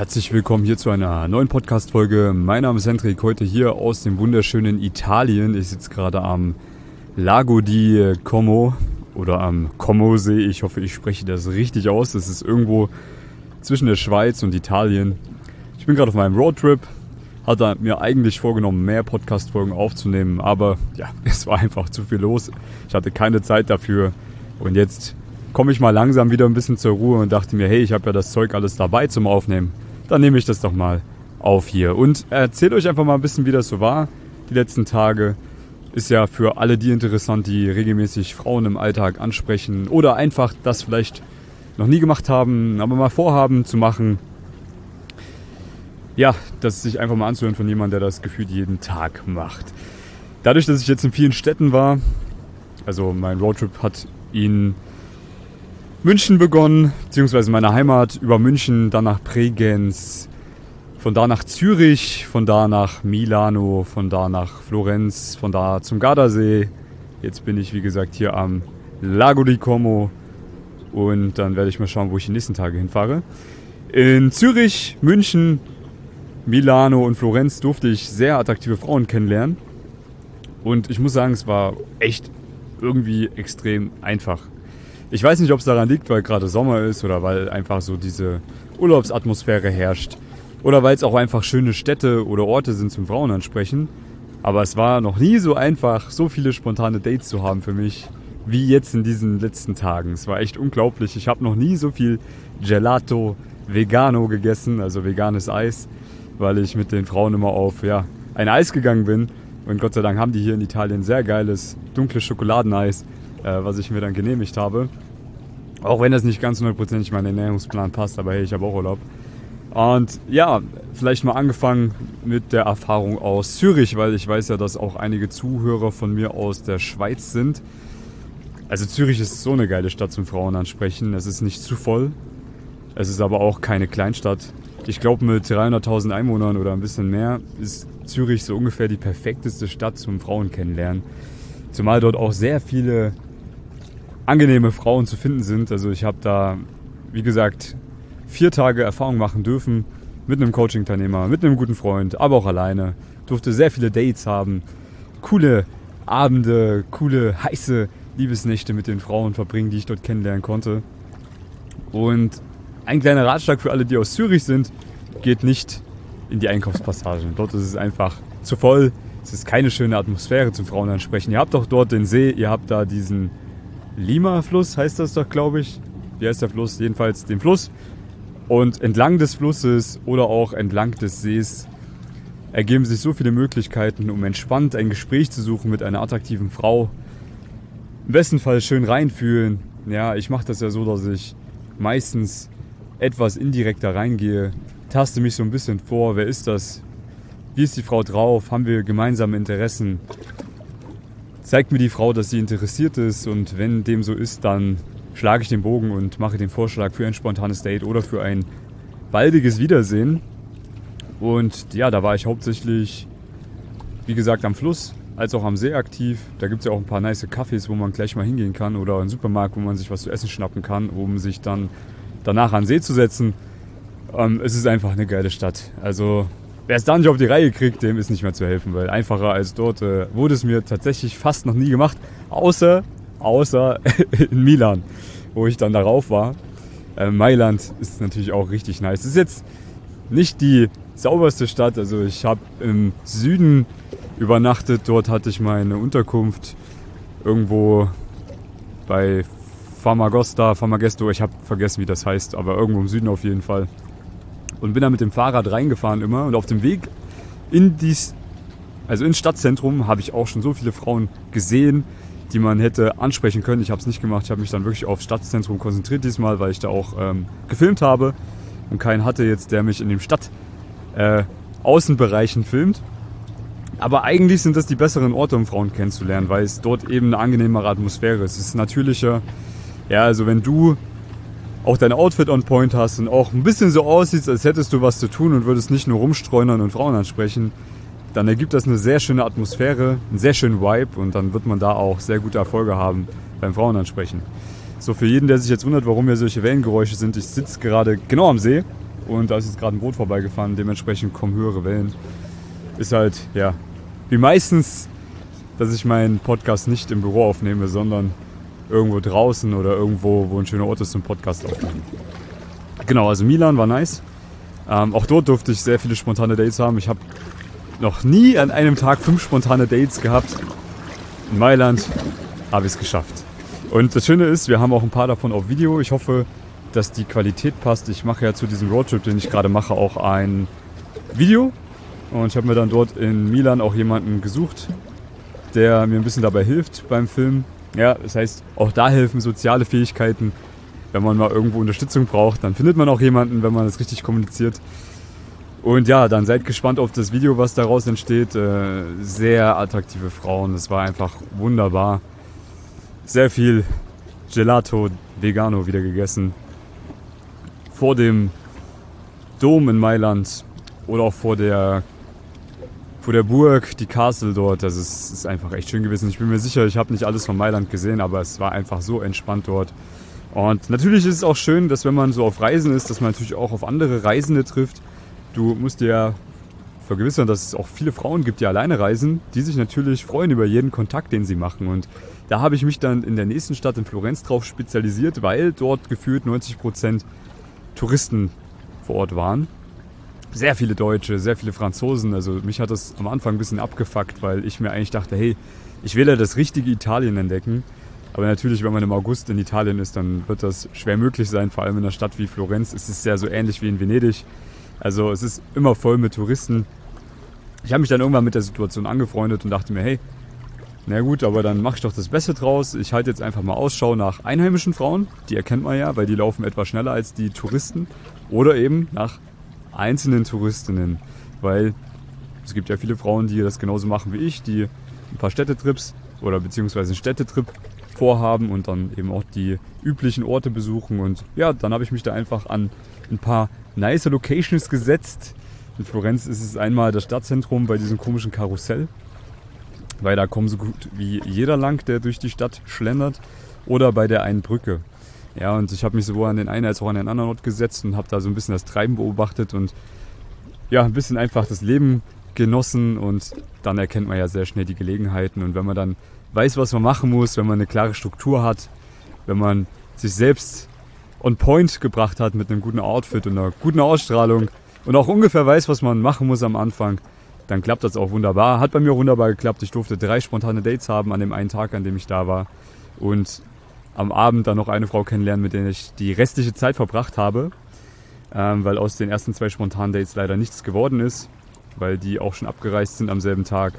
Herzlich willkommen hier zu einer neuen Podcast-Folge. Mein Name ist Hendrik, heute hier aus dem wunderschönen Italien. Ich sitze gerade am Lago di Como oder am Como-See. Ich hoffe, ich spreche das richtig aus. Das ist irgendwo zwischen der Schweiz und Italien. Ich bin gerade auf meinem Roadtrip. Hatte mir eigentlich vorgenommen, mehr Podcast-Folgen aufzunehmen, aber ja, es war einfach zu viel los. Ich hatte keine Zeit dafür und jetzt komme ich mal langsam wieder ein bisschen zur Ruhe und dachte mir, hey, ich habe ja das Zeug alles dabei zum Aufnehmen. Dann nehme ich das doch mal auf hier und erzähle euch einfach mal ein bisschen, wie das so war. Die letzten Tage ist ja für alle die interessant, die regelmäßig Frauen im Alltag ansprechen oder einfach das vielleicht noch nie gemacht haben, aber mal vorhaben zu machen. Ja, das sich einfach mal anzuhören von jemandem, der das gefühlt jeden Tag macht. Dadurch, dass ich jetzt in vielen Städten war, also mein Roadtrip hat in München begonnen, beziehungsweise meine Heimat, über München, dann nach Bregenz, von da nach Zürich, von da nach Milano, von da nach Florenz, von da zum Gardasee. Jetzt bin ich, wie gesagt, hier am Lago di Como und dann werde ich mal schauen, wo ich die nächsten Tage hinfahre. In Zürich, München, Milano und Florenz durfte ich sehr attraktive Frauen kennenlernen und ich muss sagen, es war echt irgendwie extrem einfach. Ich weiß nicht, ob es daran liegt, weil gerade Sommer ist oder weil einfach so diese Urlaubsatmosphäre herrscht oder weil es auch einfach schöne Städte oder Orte sind zum Frauen ansprechen. Aber es war noch nie so einfach, so viele spontane Dates zu haben für mich, wie jetzt in diesen letzten Tagen. Es war echt unglaublich. Ich habe noch nie so viel Gelato Vegano gegessen, also veganes Eis, weil ich mit den Frauen immer auf ein Eis gegangen bin. Und Gott sei Dank haben die hier in Italien sehr geiles, dunkles Schokoladeneis, was ich mir dann genehmigt habe. Auch wenn das nicht ganz 100% in meinen Ernährungsplan passt, aber hey, ich habe auch Urlaub. Und ja, vielleicht mal angefangen mit der Erfahrung aus Zürich, weil ich weiß ja, dass auch einige Zuhörer von mir aus der Schweiz sind. Also Zürich ist so eine geile Stadt zum Frauen ansprechen. Es ist nicht zu voll, es ist aber auch keine Kleinstadt. Ich glaube, mit 300.000 Einwohnern oder ein bisschen mehr ist Zürich so ungefähr die perfekteste Stadt zum Frauen kennenlernen. Zumal dort auch sehr viele angenehme Frauen zu finden sind. Also ich habe da, wie gesagt, 4 Tage Erfahrung machen dürfen mit einem Coaching-Teilnehmer, mit einem guten Freund, aber auch alleine. Durfte sehr viele Dates haben, coole Abende, coole, heiße Liebesnächte mit den Frauen verbringen, die ich dort kennenlernen konnte. Und ein kleiner Ratschlag für alle, die aus Zürich sind, geht nicht in die Einkaufspassagen. Dort ist es einfach zu voll. Es ist keine schöne Atmosphäre zum Frauen ansprechen. Ihr habt doch dort den See, ihr habt da diesen Lima-Fluss, heißt das doch, glaube ich. Wie heißt der Fluss? Jedenfalls den Fluss. Und entlang des Flusses oder auch entlang des Sees ergeben sich so viele Möglichkeiten, um entspannt ein Gespräch zu suchen mit einer attraktiven Frau. Im besten Fall schön reinfühlen. Ja, ich mache das ja so, dass ich meistens etwas indirekter reingehe, taste mich so ein bisschen vor, wer ist das, wie ist die Frau drauf, haben wir gemeinsame Interessen, zeigt mir die Frau, dass sie interessiert ist und wenn dem so ist, dann schlage ich den Bogen und mache den Vorschlag für ein spontanes Date oder für ein baldiges Wiedersehen. Und ja, da war ich hauptsächlich, wie gesagt, am Fluss als auch am See aktiv. Da gibt es ja auch ein paar nice Cafés, wo man gleich mal hingehen kann oder einen Supermarkt, wo man sich was zu essen schnappen kann, um sich dann danach an den See zu setzen. Es ist einfach eine geile Stadt. Also wer es da nicht auf die Reihe kriegt, dem ist nicht mehr zu helfen, weil einfacher als dort wurde es mir tatsächlich fast noch nie gemacht, außer in Milan, wo ich dann darauf war. Mailand ist natürlich auch richtig nice. Es ist jetzt nicht die sauberste Stadt, also ich habe im Süden übernachtet, dort hatte ich meine Unterkunft irgendwo bei Famagesto, ich habe vergessen, wie das heißt, aber irgendwo im Süden auf jeden Fall. Und bin da mit dem Fahrrad reingefahren immer und auf dem Weg ins Stadtzentrum habe ich auch schon so viele Frauen gesehen, die man hätte ansprechen können. Ich habe es nicht gemacht, ich habe mich dann wirklich aufs Stadtzentrum konzentriert diesmal, weil ich da auch gefilmt habe und keinen hatte jetzt, der mich in dem Außenbereichen filmt. Aber eigentlich sind das die besseren Orte, um Frauen kennenzulernen, weil es dort eben eine angenehmere Atmosphäre ist. Es ist natürlicher. Ja, also wenn du auch dein Outfit on point hast und auch ein bisschen so aussiehst, als hättest du was zu tun und würdest nicht nur rumstreunern und Frauen ansprechen, dann ergibt das eine sehr schöne Atmosphäre, einen sehr schönen Vibe und dann wird man da auch sehr gute Erfolge haben beim Frauen ansprechen. So, für jeden, der sich jetzt wundert, warum hier solche Wellengeräusche sind, ich sitze gerade genau am See und da ist jetzt gerade ein Boot vorbeigefahren, dementsprechend kommen höhere Wellen. Ist halt, ja, wie meistens, dass ich meinen Podcast nicht im Büro aufnehme, sondern irgendwo draußen oder irgendwo, wo ein schöner Ort ist zum Podcast aufnehmen. Genau, also Milan war nice. Auch dort durfte ich sehr viele spontane Dates haben. Ich habe noch nie an einem Tag 5 spontane Dates gehabt. In Mailand habe ich es geschafft. Und das Schöne ist, wir haben auch ein paar davon auf Video. Ich hoffe, dass die Qualität passt. Ich mache ja zu diesem Roadtrip, den ich gerade mache, auch ein Video. Und ich habe mir dann dort in Milan auch jemanden gesucht, der mir ein bisschen dabei hilft beim Film. Ja, das heißt, auch da helfen soziale Fähigkeiten. Wenn man mal irgendwo Unterstützung braucht, dann findet man auch jemanden, wenn man das richtig kommuniziert. Und ja, dann seid gespannt auf das Video, was daraus entsteht. Sehr attraktive Frauen, das war einfach wunderbar. Sehr viel Gelato Vegano wieder gegessen. Vor dem Dom in Mailand oder auch vor der Burg, die Castle dort. Das ist einfach echt schön gewesen. Ich bin mir sicher, ich habe nicht alles von Mailand gesehen, aber es war einfach so entspannt dort. Und natürlich ist es auch schön, dass wenn man so auf Reisen ist, dass man natürlich auch auf andere Reisende trifft. Du musst dir ja vergewissern, dass es auch viele Frauen gibt, die alleine reisen, die sich natürlich freuen über jeden Kontakt, den sie machen. Und da habe ich mich dann in der nächsten Stadt in Florenz drauf spezialisiert, weil dort gefühlt 90% Touristen vor Ort waren. Sehr viele Deutsche, sehr viele Franzosen. Also mich hat das am Anfang ein bisschen abgefuckt, weil ich mir eigentlich dachte, hey, ich will ja das richtige Italien entdecken. Aber natürlich, wenn man im August in Italien ist, dann wird das schwer möglich sein. Vor allem in einer Stadt wie Florenz ist es ja so ähnlich wie in Venedig. Also es ist immer voll mit Touristen. Ich habe mich dann irgendwann mit der Situation angefreundet und dachte mir, hey, na gut, aber dann mache ich doch das Beste draus. Ich halte jetzt einfach mal Ausschau nach einheimischen Frauen. Die erkennt man ja, weil die laufen etwas schneller als die Touristen. Oder eben nach einzelnen Touristinnen. Weil es gibt ja viele Frauen, die das genauso machen wie ich, die ein paar Städtetrips oder beziehungsweise einen Städtetrip vorhaben und dann eben auch die üblichen Orte besuchen. Und ja, dann habe ich mich da einfach an ein paar nice Locations gesetzt. In Florenz ist es einmal das Stadtzentrum bei diesem komischen Karussell, weil da kommt so gut wie jeder lang, der durch die Stadt schlendert, oder bei der einen Brücke. Ja, und ich habe mich sowohl an den einen als auch an den anderen Ort gesetzt und habe da so ein bisschen das Treiben beobachtet und ja, ein bisschen einfach das Leben genossen, und dann erkennt man ja sehr schnell die Gelegenheiten. Und wenn man dann weiß, was man machen muss, wenn man eine klare Struktur hat, wenn man sich selbst on point gebracht hat mit einem guten Outfit und einer guten Ausstrahlung und auch ungefähr weiß, was man machen muss am Anfang, dann klappt das auch wunderbar. Hat bei mir wunderbar geklappt. Ich durfte 3 spontane Dates haben an dem einen Tag, an dem ich da war. Und am Abend dann noch eine Frau kennenlernen, mit der ich die restliche Zeit verbracht habe. Weil aus den ersten 2 spontanen Dates leider nichts geworden ist, weil die auch schon abgereist sind am selben Tag.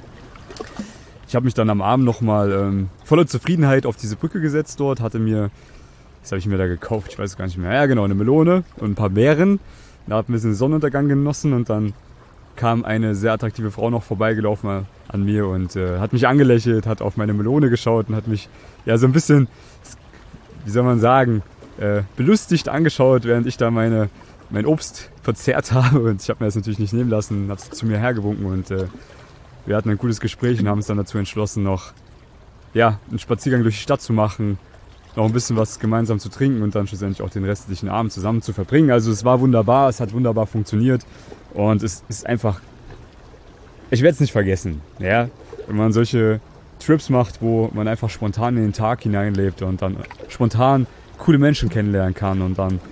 Ich habe mich dann am Abend nochmal voller Zufriedenheit auf diese Brücke gesetzt dort, hatte mir, was habe ich mir da gekauft, ich weiß gar nicht mehr, ja genau, eine Melone und ein paar Beeren. Da habe ich ein bisschen Sonnenuntergang genossen und dann kam eine sehr attraktive Frau noch vorbeigelaufen an mir und hat mich angelächelt, hat auf meine Melone geschaut und hat mich ja so ein bisschen, wie soll man sagen, belustigt angeschaut, während ich da mein Obst verzehrt habe. Und ich habe mir das natürlich nicht nehmen lassen, habe zu mir hergewunken und wir hatten ein gutes Gespräch und haben uns dann dazu entschlossen, noch einen Spaziergang durch die Stadt zu machen, noch ein bisschen was gemeinsam zu trinken und dann schlussendlich auch den restlichen Abend zusammen zu verbringen. Also es war wunderbar, es hat wunderbar funktioniert und es ist einfach, ich werde es nicht vergessen, ja, wenn man solche Trips macht, wo man einfach spontan in den Tag hineinlebt und dann spontan coole Menschen kennenlernen kann und dann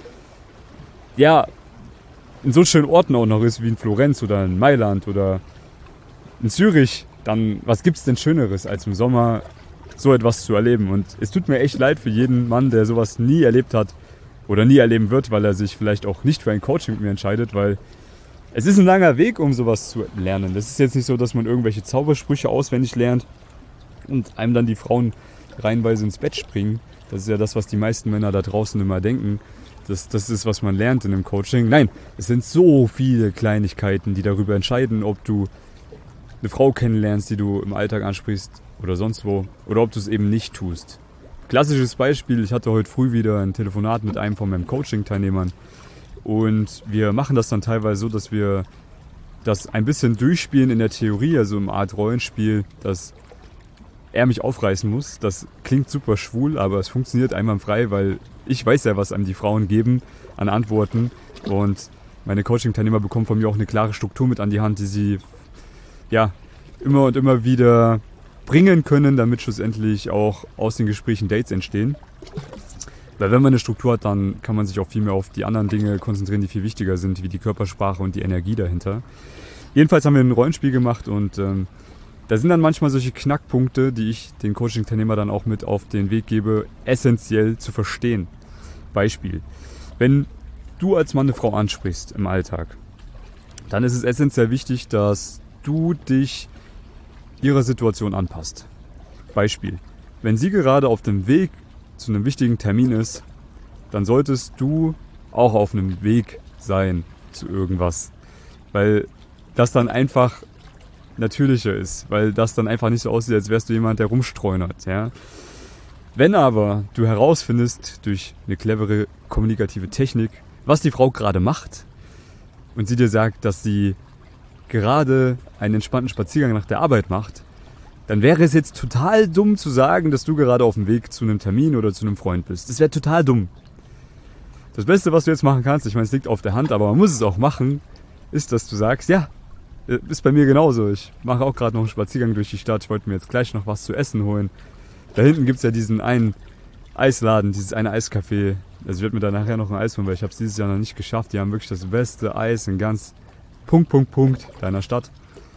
in so schönen Orten auch noch ist wie in Florenz oder in Mailand oder in Zürich, dann was gibt's denn Schöneres als im Sommer so etwas zu erleben? Und es tut mir echt leid für jeden Mann, der sowas nie erlebt hat oder nie erleben wird, weil er sich vielleicht auch nicht für ein Coaching mit mir entscheidet, weil es ist ein langer Weg, um sowas zu lernen. Das ist jetzt nicht so, dass man irgendwelche Zaubersprüche auswendig lernt und einem dann die Frauen reihenweise ins Bett springen. Das ist ja das, was die meisten Männer da draußen immer denken. Das ist, was man lernt in einem Coaching. Nein, es sind so viele Kleinigkeiten, die darüber entscheiden, ob du eine Frau kennenlernst, die du im Alltag ansprichst oder sonst wo, oder ob du es eben nicht tust. Klassisches Beispiel, ich hatte heute früh wieder ein Telefonat mit einem von meinen Coaching-Teilnehmern und wir machen das dann teilweise so, dass wir das ein bisschen durchspielen in der Theorie, also im Art Rollenspiel, dass er mich aufreißen muss. Das klingt super schwul, aber es funktioniert einwandfrei, weil ich weiß ja, was einem die Frauen geben an Antworten. Und meine Coaching-Teilnehmer bekommen von mir auch eine klare Struktur mit an die Hand, die sie ja immer und immer wieder bringen können, damit schlussendlich auch aus den Gesprächen Dates entstehen. Weil wenn man eine Struktur hat, dann kann man sich auch viel mehr auf die anderen Dinge konzentrieren, die viel wichtiger sind, wie die Körpersprache und die Energie dahinter. Jedenfalls haben wir ein Rollenspiel gemacht und da sind dann manchmal solche Knackpunkte, die ich den Coaching-Teilnehmer dann auch mit auf den Weg gebe, essentiell zu verstehen. Beispiel: Wenn du als Mann eine Frau ansprichst im Alltag, dann ist es essentiell wichtig, dass du dich ihrer Situation anpasst. Beispiel: Wenn sie gerade auf dem Weg zu einem wichtigen Termin ist, dann solltest du auch auf einem Weg sein zu irgendwas. Weil das dann einfach natürlicher ist. Weil das dann einfach nicht so aussieht, als wärst du jemand, der rumstreunert. Ja? Wenn aber du herausfindest, durch eine clevere kommunikative Technik, was die Frau gerade macht, und sie dir sagt, dass sie gerade einen entspannten Spaziergang nach der Arbeit macht, dann wäre es jetzt total dumm zu sagen, dass du gerade auf dem Weg zu einem Termin oder zu einem Freund bist. Das wäre total dumm. Das Beste, was du jetzt machen kannst, ich meine, es liegt auf der Hand, aber man muss es auch machen, ist, dass du sagst, ja, ist bei mir genauso. Ich mache auch gerade noch einen Spaziergang durch die Stadt. Ich wollte mir jetzt gleich noch was zu essen holen. Da hinten gibt es ja diesen einen Eisladen, dieses eine Eiscafé. Also ich werde mir da nachher noch ein Eis holen, weil ich habe es dieses Jahr noch nicht geschafft. Die haben wirklich das beste Eis in ganz deiner Stadt.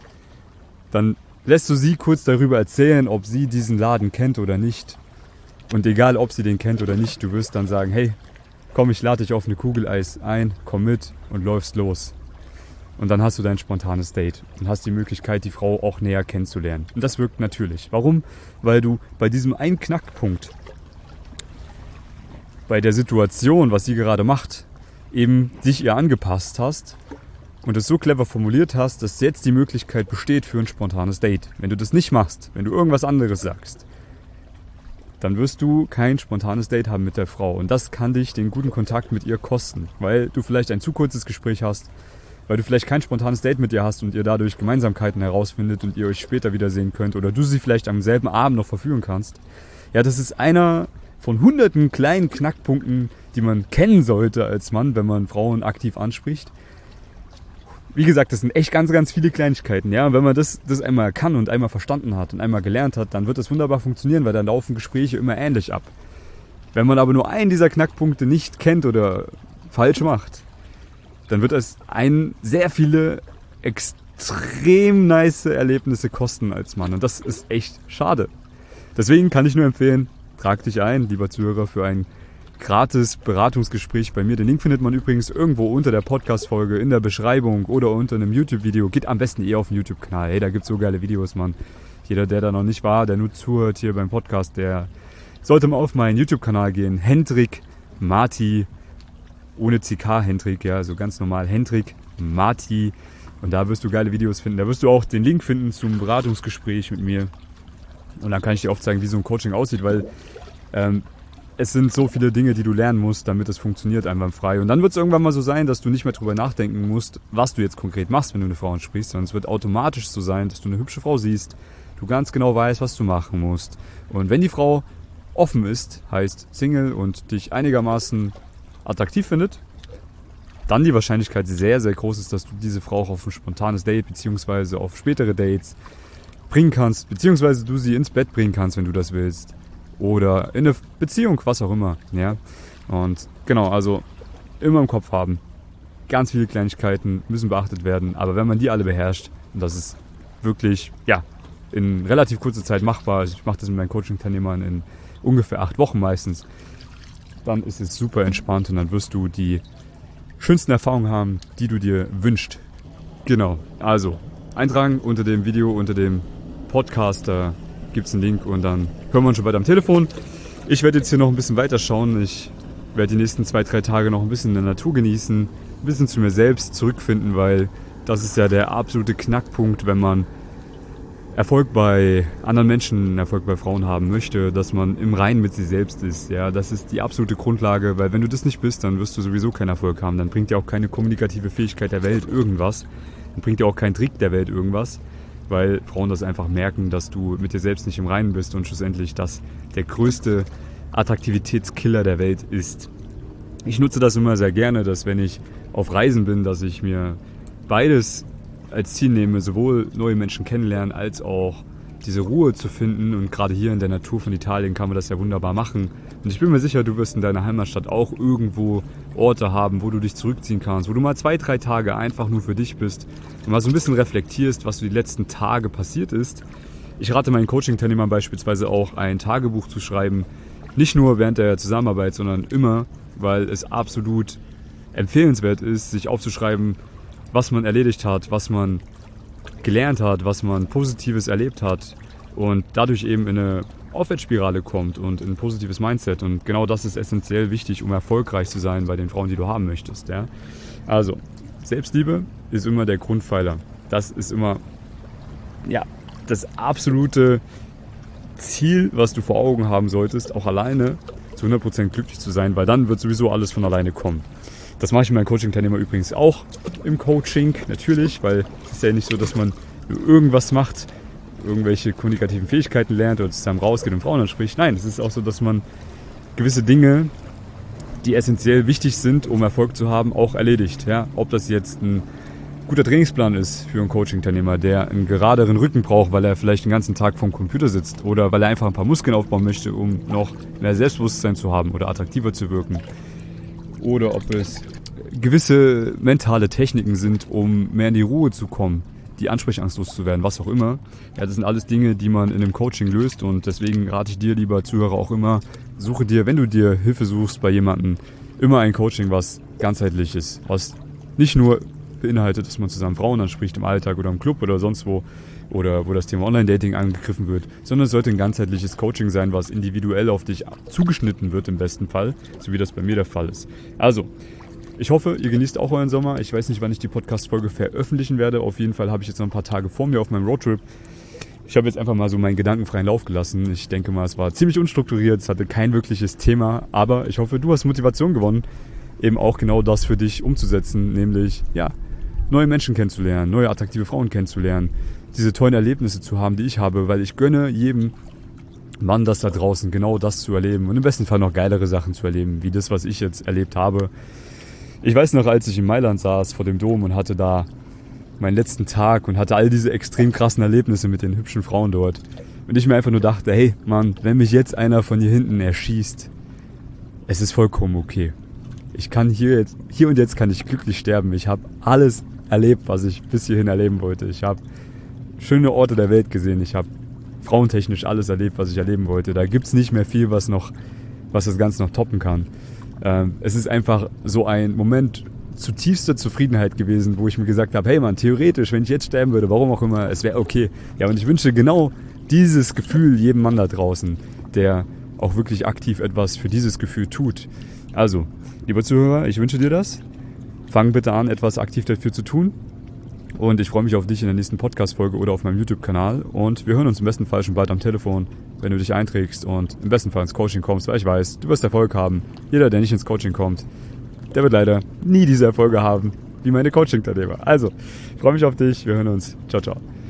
Dann lässt du sie kurz darüber erzählen, ob sie diesen Laden kennt oder nicht. Und egal, ob sie den kennt oder nicht, du wirst dann sagen, hey, komm, ich lade dich auf eine Kugel Eis ein, komm mit und läufst los. Und dann hast du dein spontanes Date und hast die Möglichkeit, die Frau auch näher kennenzulernen. Und das wirkt natürlich. Warum? Weil du bei diesem einen Knackpunkt, bei der Situation, was sie gerade macht, eben dich ihr angepasst hast und es so clever formuliert hast, dass jetzt die Möglichkeit besteht für ein spontanes Date. Wenn du das nicht machst, wenn du irgendwas anderes sagst, dann wirst du kein spontanes Date haben mit der Frau. Und das kann dich den guten Kontakt mit ihr kosten, weil du vielleicht ein zu kurzes Gespräch hast, weil du vielleicht kein spontanes Date mit ihr hast und ihr dadurch Gemeinsamkeiten herausfindet und ihr euch später wiedersehen könnt oder du sie vielleicht am selben Abend noch verführen kannst. Ja, das ist einer von hunderten kleinen Knackpunkten, die man kennen sollte als Mann, wenn man Frauen aktiv anspricht. Wie gesagt, das sind echt ganz, ganz viele Kleinigkeiten. Ja? Und wenn man das einmal kann und einmal verstanden hat und einmal gelernt hat, dann wird das wunderbar funktionieren, weil dann laufen Gespräche immer ähnlich ab. Wenn man aber nur einen dieser Knackpunkte nicht kennt oder falsch macht, dann wird es einen sehr viele extrem nice Erlebnisse kosten als Mann. Und das ist echt schade. Deswegen kann ich nur empfehlen, trag dich ein, lieber Zuhörer, für ein gratis Beratungsgespräch bei mir. Den Link findet man übrigens irgendwo unter der Podcast-Folge, in der Beschreibung oder unter einem YouTube-Video. Geht am besten auf den YouTube-Kanal. Hey, da gibt's so geile Videos, Mann. Jeder, der da noch nicht war, der nur zuhört hier beim Podcast, der sollte mal auf meinen YouTube-Kanal gehen. Hendrik Marti, ohne CK Hendrik, ja, also ganz normal Hendrik Marti. Und da wirst du geile Videos finden. Da wirst du auch den Link finden zum Beratungsgespräch mit mir. Und dann kann ich dir aufzeigen, wie so ein Coaching aussieht, weil es sind so viele Dinge, die du lernen musst, damit es funktioniert einwandfrei. Und dann wird es irgendwann mal so sein, dass du nicht mehr drüber nachdenken musst, was du jetzt konkret machst, wenn du eine Frau ansprichst, sondern es wird automatisch so sein, dass du eine hübsche Frau siehst, du ganz genau weißt, was du machen musst. Und wenn die Frau offen ist, heißt Single und dich einigermaßen attraktiv findet, dann die Wahrscheinlichkeit sehr, sehr groß ist, dass du diese Frau auch auf ein spontanes Date bzw. auf spätere Dates bringen kannst, beziehungsweise du sie ins Bett bringen kannst, wenn du das willst. Oder in eine Beziehung, was auch immer. Ja? Und genau, also immer im Kopf haben. Ganz viele Kleinigkeiten müssen beachtet werden, aber wenn man die alle beherrscht, und das ist wirklich in relativ kurzer Zeit machbar, also ich mache das mit meinen Coaching-Teilnehmern in ungefähr 8 Wochen meistens, dann ist es super entspannt und dann wirst du die schönsten Erfahrungen haben, die du dir wünschst. Genau, also eintragen unter dem Video, unter dem Podcast, da gibt es einen Link und dann hören wir uns schon bald am Telefon. Ich werde jetzt hier noch ein bisschen weiter schauen. Ich werde die nächsten 2-3 Tage noch ein bisschen in der Natur genießen, ein bisschen zu mir selbst zurückfinden, weil das ist ja der absolute Knackpunkt, wenn man Erfolg bei anderen Menschen, Erfolg bei Frauen haben möchte, dass man im Reinen mit sich selbst ist. Ja, das ist die absolute Grundlage, weil wenn du das nicht bist, dann wirst du sowieso keinen Erfolg haben. Dann bringt dir auch keine kommunikative Fähigkeit der Welt irgendwas. Dann bringt dir auch kein Trick der Welt irgendwas. weil Frauen das einfach merken, dass du mit dir selbst nicht im Reinen bist und schlussendlich das der größte Attraktivitätskiller der Welt ist. Ich nutze das immer sehr gerne, dass wenn ich auf Reisen bin, dass ich mir beides als Ziel nehme, sowohl neue Menschen kennenlernen, als auch diese Ruhe zu finden. Und gerade hier in der Natur von Italien kann man das ja wunderbar machen. Und ich bin mir sicher, du wirst in deiner Heimatstadt auch irgendwo Orte haben, wo du dich zurückziehen kannst, wo du mal 2-3 Tage einfach nur für dich bist und mal so ein bisschen reflektierst, was so die letzten Tage passiert ist. Ich rate meinen Coaching-Teilnehmern beispielsweise auch, ein Tagebuch zu schreiben, nicht nur während der Zusammenarbeit, sondern immer, weil es absolut empfehlenswert ist, sich aufzuschreiben, was man erledigt hat, was man gelernt hat, was man Positives erlebt hat und dadurch eben in eine Aufwärtsspirale kommt und in ein positives Mindset. Und genau das ist essentiell wichtig, um erfolgreich zu sein bei den Frauen, die du haben möchtest. Ja? Also, Selbstliebe ist immer der Grundpfeiler. Das ist immer das absolute Ziel, was du vor Augen haben solltest, auch alleine zu 100% glücklich zu sein, weil dann wird sowieso alles von alleine kommen. Das mache ich mit meinen Coaching-Teilnehmern übrigens auch im Coaching, natürlich, weil es ist ja nicht so, dass man irgendwas macht, irgendwelche kommunikativen Fähigkeiten lernt oder zusammen rausgeht und Frauen anspricht. Nein, es ist auch so, dass man gewisse Dinge, die essentiell wichtig sind, um Erfolg zu haben, auch erledigt. Ja? Ob das jetzt ein guter Trainingsplan ist für einen Coaching-Teilnehmer, der einen geraderen Rücken braucht, weil er vielleicht den ganzen Tag vorm Computer sitzt oder weil er einfach ein paar Muskeln aufbauen möchte, um noch mehr Selbstbewusstsein zu haben oder attraktiver zu wirken. Oder ob es gewisse mentale Techniken sind, um mehr in die Ruhe zu kommen, die ansprechangstlos zu werden, was auch immer. Ja, das sind alles Dinge, die man in einem Coaching löst und deswegen rate ich dir, lieber Zuhörer, auch immer, suche dir, wenn du dir Hilfe suchst bei jemandem, immer ein Coaching, was ganzheitlich ist, was nicht nur beinhaltet, dass man zusammen Frauen anspricht im Alltag oder im Club oder sonst wo oder wo das Thema Online-Dating angegriffen wird, sondern es sollte ein ganzheitliches Coaching sein, was individuell auf dich zugeschnitten wird im besten Fall, so wie das bei mir der Fall ist. Also, ich hoffe, ihr genießt auch euren Sommer. Ich weiß nicht, wann ich die Podcast-Folge veröffentlichen werde. Auf jeden Fall habe ich jetzt noch ein paar Tage vor mir auf meinem Roadtrip. Ich habe jetzt einfach mal so meinen gedankenfreien Lauf gelassen. Ich denke mal, es war ziemlich unstrukturiert, es hatte kein wirkliches Thema, aber ich hoffe, du hast Motivation gewonnen, eben auch genau das für dich umzusetzen, nämlich, neue Menschen kennenzulernen, neue attraktive Frauen kennenzulernen, diese tollen Erlebnisse zu haben, die ich habe, weil ich gönne jedem Mann das da draußen, genau das zu erleben und im besten Fall noch geilere Sachen zu erleben, wie das, was ich jetzt erlebt habe. Ich weiß noch, als ich in Mailand saß vor dem Dom und hatte da meinen letzten Tag und hatte all diese extrem krassen Erlebnisse mit den hübschen Frauen dort und ich mir einfach nur dachte, hey Mann, wenn mich jetzt einer von hier hinten erschießt, es ist vollkommen okay. Ich kann hier und jetzt kann ich glücklich sterben. Ich habe alles erlebt, was ich bis hierhin erleben wollte. Ich habe schöne Orte der Welt gesehen. Ich habe frauentechnisch alles erlebt, was ich erleben wollte. Da gibt's nicht mehr viel, was das Ganze noch toppen kann. Es ist einfach so ein Moment zutiefster Zufriedenheit gewesen, wo ich mir gesagt habe, hey Mann, theoretisch, wenn ich jetzt sterben würde, warum auch immer, es wäre okay. Ja, und ich wünsche genau dieses Gefühl jedem Mann da draußen, der auch wirklich aktiv etwas für dieses Gefühl tut. Also, lieber Zuhörer, ich wünsche dir das. Fang bitte an, etwas aktiv dafür zu tun. Und ich freue mich auf dich in der nächsten Podcast-Folge oder auf meinem YouTube-Kanal. Und wir hören uns im besten Fall schon bald am Telefon, wenn du dich einträgst und im besten Fall ins Coaching kommst, weil ich weiß, du wirst Erfolg haben. Jeder, der nicht ins Coaching kommt, der wird leider nie diese Erfolge haben, wie meine Coaching-Teilnehmer. Also, ich freue mich auf dich. Wir hören uns. Ciao, ciao.